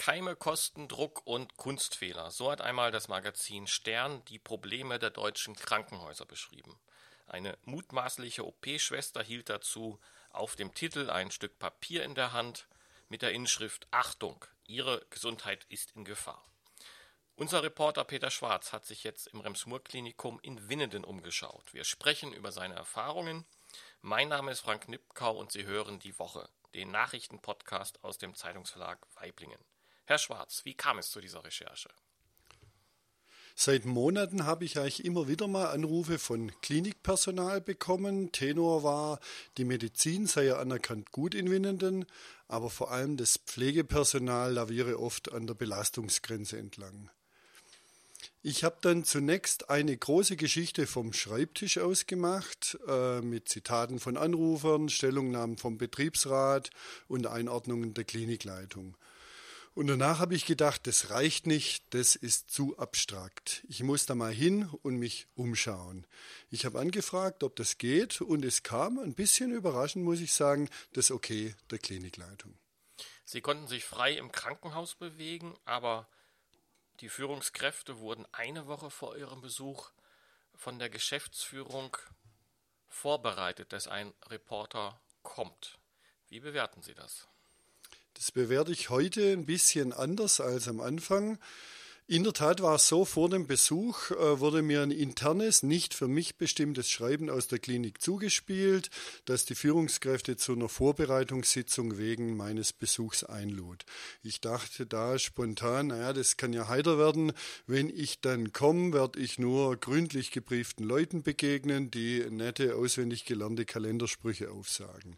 Keime, Kosten, Druck und Kunstfehler. So hat einmal das Magazin Stern die Probleme der deutschen Krankenhäuser beschrieben. Eine mutmaßliche OP-Schwester hielt dazu auf dem Titel ein Stück Papier in der Hand mit der Inschrift „Achtung, Ihre Gesundheit ist in Gefahr“. Unser Reporter Peter Schwarz hat sich jetzt im Rems-Murr-Klinikum in Winnenden umgeschaut. Wir sprechen über seine Erfahrungen. Mein Name ist Frank Nipkau und Sie hören Die Woche, den Nachrichtenpodcast aus dem Zeitungsverlag Waiblingen. Herr Schwarz, wie kam es zu dieser Recherche? Seit Monaten habe ich eigentlich immer wieder mal Anrufe von Klinikpersonal bekommen. Tenor war, die Medizin sei ja anerkannt gut in Winnenden, aber vor allem das Pflegepersonal laviere oft an der Belastungsgrenze entlang. Ich habe dann zunächst eine große Geschichte vom Schreibtisch aus gemacht, mit Zitaten von Anrufern, Stellungnahmen vom Betriebsrat und Einordnungen der Klinikleitung. Und danach habe ich gedacht, das reicht nicht, das ist zu abstrakt. Ich muss da mal hin und mich umschauen. Ich habe angefragt, ob das geht, und es kam, ein bisschen überraschend muss ich sagen, das Okay der Klinikleitung. Sie konnten sich frei im Krankenhaus bewegen, aber die Führungskräfte wurden eine Woche vor Ihrem Besuch von der Geschäftsführung vorbereitet, dass ein Reporter kommt. Wie bewerten Sie das? Das bewerte ich heute ein bisschen anders als am Anfang. In der Tat war es so, vor dem Besuch wurde mir ein internes, nicht für mich bestimmtes Schreiben aus der Klinik zugespielt, das die Führungskräfte zu einer Vorbereitungssitzung wegen meines Besuchs einlud. Ich dachte da spontan, das kann ja heiter werden. Wenn ich dann komme, werde ich nur gründlich gebrieften Leuten begegnen, die nette, auswendig gelernte Kalendersprüche aufsagen.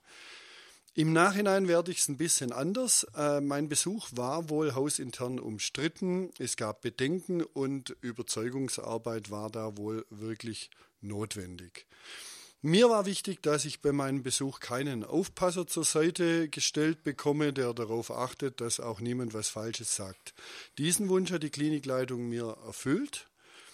Im Nachhinein werde ich es ein bisschen anders. Mein Besuch war wohl hausintern umstritten. Es gab Bedenken und Überzeugungsarbeit war da wohl wirklich notwendig. Mir war wichtig, dass ich bei meinem Besuch keinen Aufpasser zur Seite gestellt bekomme, der darauf achtet, dass auch niemand was Falsches sagt. Diesen Wunsch hat die Klinikleitung mir erfüllt.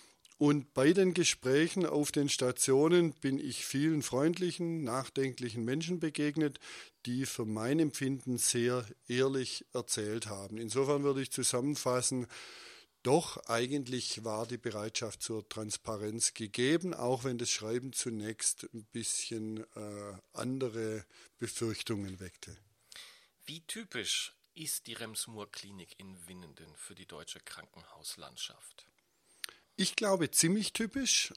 Und bei den Gesprächen auf den Stationen bin ich vielen freundlichen, nachdenklichen Menschen begegnet, die für mein Empfinden sehr ehrlich erzählt haben. Insofern würde ich zusammenfassen, doch eigentlich war die Bereitschaft zur Transparenz gegeben, auch wenn das Schreiben zunächst ein bisschen andere Befürchtungen weckte. Wie typisch ist die Rems-Murr-Klinik in Winnenden für die deutsche Krankenhauslandschaft? Ich glaube, ziemlich typisch,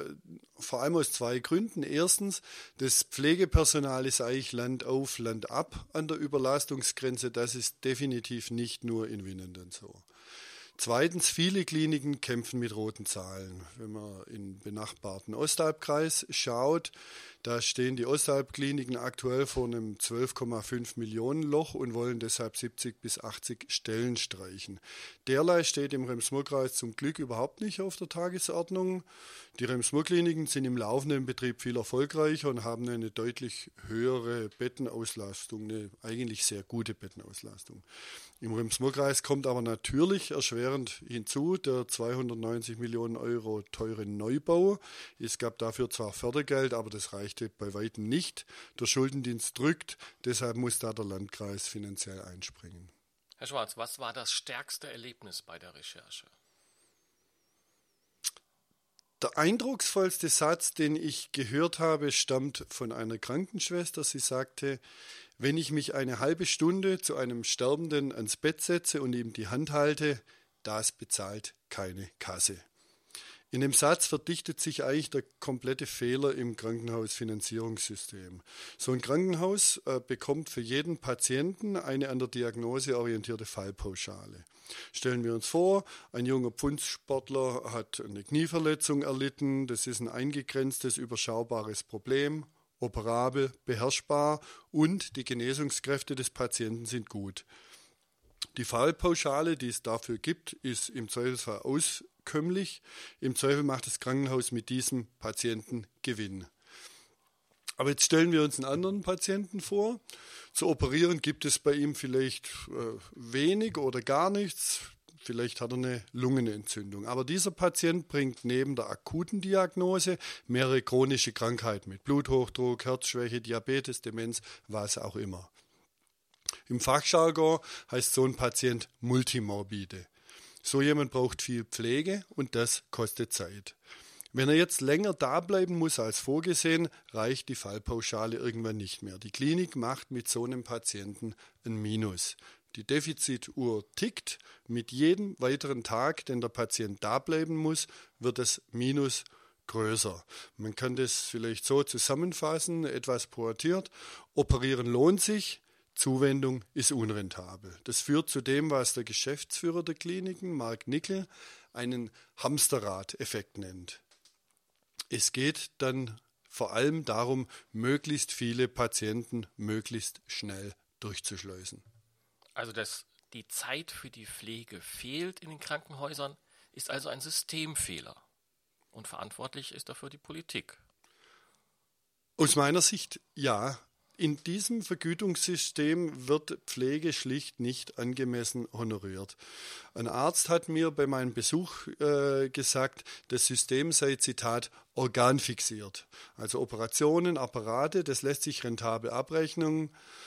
vor allem aus zwei Gründen. Erstens, das Pflegepersonal ist eigentlich Land auf, Land ab an der Überlastungsgrenze. Das ist definitiv nicht nur in Winnenden so. Zweitens, viele Kliniken kämpfen mit roten Zahlen. Wenn man in den benachbarten Ostalbkreis schaut, da stehen die Ostalbkliniken aktuell vor einem 12,5 Millionen Loch und wollen deshalb 70 bis 80 Stellen streichen. Derlei steht im Rems-Murr-Kreis zum Glück überhaupt nicht auf der Tagesordnung. Die Rems-Murr-Kliniken sind im laufenden Betrieb viel erfolgreicher und haben eine deutlich höhere Bettenauslastung, eine eigentlich sehr gute Bettenauslastung. Im Rems-Murr-Kreis kommt aber natürlich erschwerend hinzu der 290 Millionen Euro teure Neubau. Es gab dafür zwar Fördergeld, aber das reichte bei weitem nicht. Der Schuldendienst drückt, deshalb muss da der Landkreis finanziell einspringen. Herr Schwarz, was war das stärkste Erlebnis bei der Recherche? Der eindrucksvollste Satz, den ich gehört habe, stammt von einer Krankenschwester. Sie sagte, wenn ich mich eine halbe Stunde zu einem Sterbenden ans Bett setze und ihm die Hand halte, das bezahlt keine Kasse. In dem Satz verdichtet sich eigentlich der komplette Fehler im Krankenhausfinanzierungssystem. So ein Krankenhaus bekommt für jeden Patienten eine an der Diagnose orientierte Fallpauschale. Stellen wir uns vor, ein junger Pfundsportler hat eine Knieverletzung erlitten. Das ist ein eingegrenztes, überschaubares Problem, operabel, beherrschbar und die Genesungskräfte des Patienten sind gut. Die Fallpauschale, die es dafür gibt, ist im Zweifelsfall auskömmlich. Im Zweifel macht das Krankenhaus mit diesem Patienten Gewinn. Aber jetzt stellen wir uns einen anderen Patienten vor. Zu operieren gibt es bei ihm vielleicht wenig oder gar nichts. Vielleicht hat er eine Lungenentzündung. Aber dieser Patient bringt neben der akuten Diagnose mehrere chronische Krankheiten mit Bluthochdruck, Herzschwäche, Diabetes, Demenz, was auch immer. Im Fachjargon heißt so ein Patient multimorbide. So jemand braucht viel Pflege und das kostet Zeit. Wenn er jetzt länger da bleiben muss als vorgesehen, reicht die Fallpauschale irgendwann nicht mehr. Die Klinik macht mit so einem Patienten ein Minus. Die Defizituhr tickt. Mit jedem weiteren Tag, den der Patient da bleiben muss, wird das Minus größer. Man kann das vielleicht so zusammenfassen, etwas pointiert. Operieren lohnt sich, Zuwendung ist unrentabel. Das führt zu dem, was der Geschäftsführer der Kliniken, Mark Nickel, einen Hamsterrad-Effekt nennt. Es geht dann vor allem darum, möglichst viele Patienten möglichst schnell durchzuschleusen. Also die Zeit für die Pflege fehlt in den Krankenhäusern, ist also ein Systemfehler. Und verantwortlich ist dafür die Politik. Aus meiner Sicht ja. In diesem Vergütungssystem wird Pflege schlicht nicht angemessen honoriert. Ein Arzt hat mir bei meinem Besuch gesagt, das System sei, Zitat, organfixiert. Also Operationen, Apparate, das lässt sich rentabel abrechnen.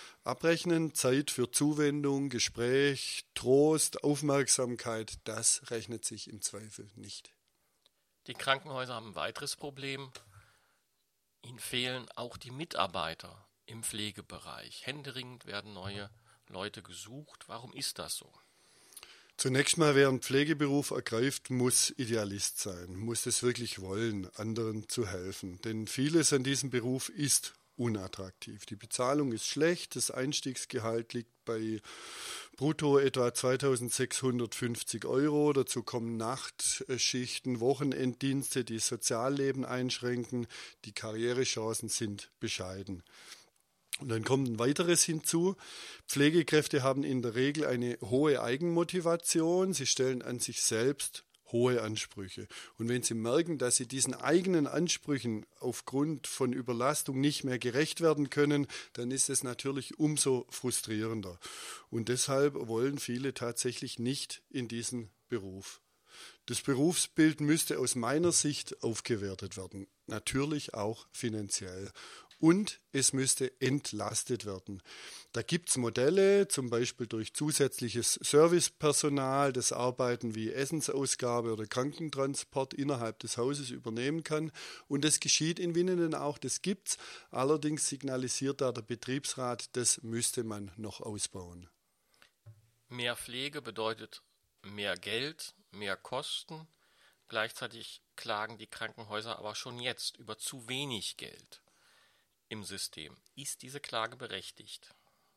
Zeit für Zuwendung, Gespräch, Trost, Aufmerksamkeit, das rechnet sich im Zweifel nicht. Die Krankenhäuser haben ein weiteres Problem. Ihnen fehlen auch die Mitarbeiter im Pflegebereich. Händeringend werden neue Leute gesucht. Warum ist das so? Zunächst mal, wer einen Pflegeberuf ergreift, muss Idealist sein, muss es wirklich wollen, anderen zu helfen. Denn vieles an diesem Beruf ist unattraktiv. Die Bezahlung ist schlecht, das Einstiegsgehalt liegt bei brutto etwa 2.650 €. Dazu kommen Nachtschichten, Wochenenddienste, die das Sozialleben einschränken. Die Karrierechancen sind bescheiden. Und dann kommt ein weiteres hinzu. Pflegekräfte haben in der Regel eine hohe Eigenmotivation. Sie stellen an sich selbst hohe Ansprüche. Und wenn sie merken, dass sie diesen eigenen Ansprüchen aufgrund von Überlastung nicht mehr gerecht werden können, dann ist es natürlich umso frustrierender. Und deshalb wollen viele tatsächlich nicht in diesen Beruf. Das Berufsbild müsste aus meiner Sicht aufgewertet werden, natürlich auch finanziell. Und es müsste entlastet werden. Da gibt es Modelle, zum Beispiel durch zusätzliches Servicepersonal, das Arbeiten wie Essensausgabe oder Krankentransport innerhalb des Hauses übernehmen kann. Und das geschieht in Winnenden auch, das gibt's. Allerdings signalisiert da der Betriebsrat, das müsste man noch ausbauen. Mehr Pflege bedeutet mehr Geld, mehr Kosten. Gleichzeitig klagen die Krankenhäuser aber schon jetzt über zu wenig Geld im System. Ist diese Klage berechtigt?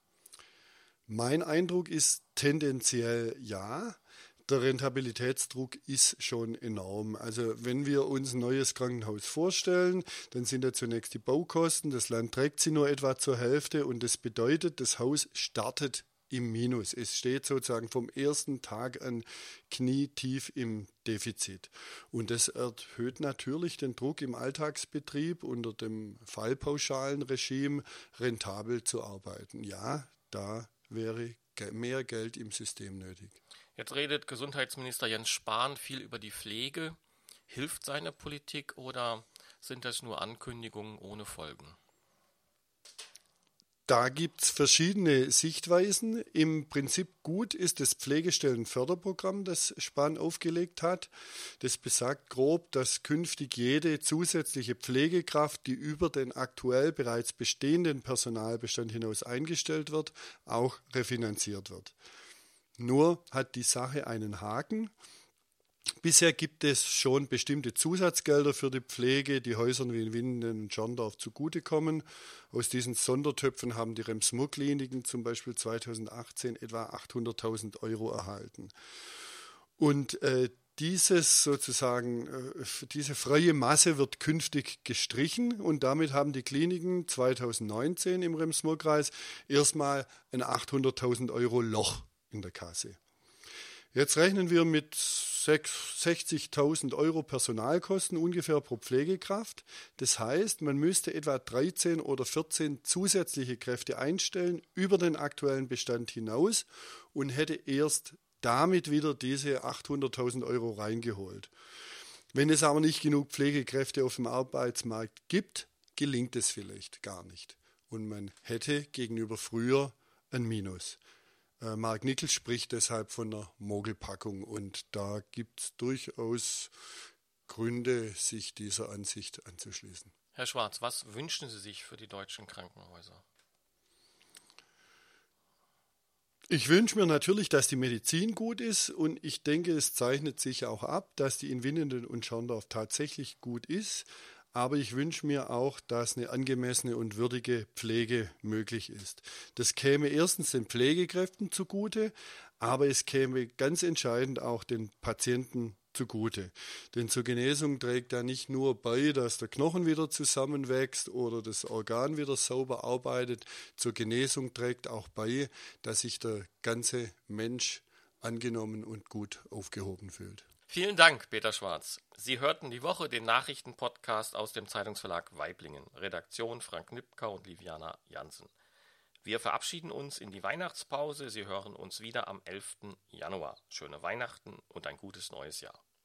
Mein Eindruck ist tendenziell ja. Der Rentabilitätsdruck ist schon enorm. Also wenn wir uns ein neues Krankenhaus vorstellen, dann sind da zunächst die Baukosten. Das Land trägt sie nur etwa zur Hälfte und das bedeutet, das Haus startet im Minus. Es steht sozusagen vom ersten Tag an knietief im Defizit. Und das erhöht natürlich den Druck im Alltagsbetrieb unter dem Fallpauschalenregime rentabel zu arbeiten. Ja, da wäre mehr Geld im System nötig. Jetzt redet Gesundheitsminister Jens Spahn viel über die Pflege. Hilft seine Politik oder sind das nur Ankündigungen ohne Folgen? Da gibt es verschiedene Sichtweisen. Im Prinzip gut ist das Pflegestellenförderprogramm, das Spahn aufgelegt hat. Das besagt grob, dass künftig jede zusätzliche Pflegekraft, die über den aktuell bereits bestehenden Personalbestand hinaus eingestellt wird, auch refinanziert wird. Nur hat die Sache einen Haken. Bisher gibt es schon bestimmte Zusatzgelder für die Pflege, die Häusern wie in Winnenden und Schorndorf zugutekommen. Aus diesen Sondertöpfen haben die Rems-Murr-Kliniken zum Beispiel 2018 etwa 800.000 € erhalten. Und diese freie Masse wird künftig gestrichen und damit haben die Kliniken 2019 im Rems-Murr-Kreis erstmal ein 800.000 € Loch in der Kasse. Jetzt rechnen wir mit 60.000 € Personalkosten ungefähr pro Pflegekraft. Das heißt, man müsste etwa 13 oder 14 zusätzliche Kräfte einstellen über den aktuellen Bestand hinaus und hätte erst damit wieder diese 800.000 € reingeholt. Wenn es aber nicht genug Pflegekräfte auf dem Arbeitsmarkt gibt, gelingt es vielleicht gar nicht. Und man hätte gegenüber früher ein Minus. Mark Nichols spricht deshalb von einer Mogelpackung und da gibt es durchaus Gründe, sich dieser Ansicht anzuschließen. Herr Schwarz, was wünschen Sie sich für die deutschen Krankenhäuser? Ich wünsche mir natürlich, dass die Medizin gut ist und ich denke, es zeichnet sich auch ab, dass die in Winnenden und Schorndorf tatsächlich gut ist. Aber ich wünsche mir auch, dass eine angemessene und würdige Pflege möglich ist. Das käme erstens den Pflegekräften zugute, aber es käme ganz entscheidend auch den Patienten zugute. Denn zur Genesung trägt da nicht nur bei, dass der Knochen wieder zusammenwächst oder das Organ wieder sauber arbeitet. Zur Genesung trägt auch bei, dass sich der ganze Mensch angenommen und gut aufgehoben fühlt. Vielen Dank, Peter Schwarz. Sie hörten die Woche den Nachrichtenpodcast aus dem Zeitungsverlag Waiblingen. Redaktion Frank Nipka und Liviana Jansen. Wir verabschieden uns in die Weihnachtspause. Sie hören uns wieder am 11. Januar. Schöne Weihnachten und ein gutes neues Jahr.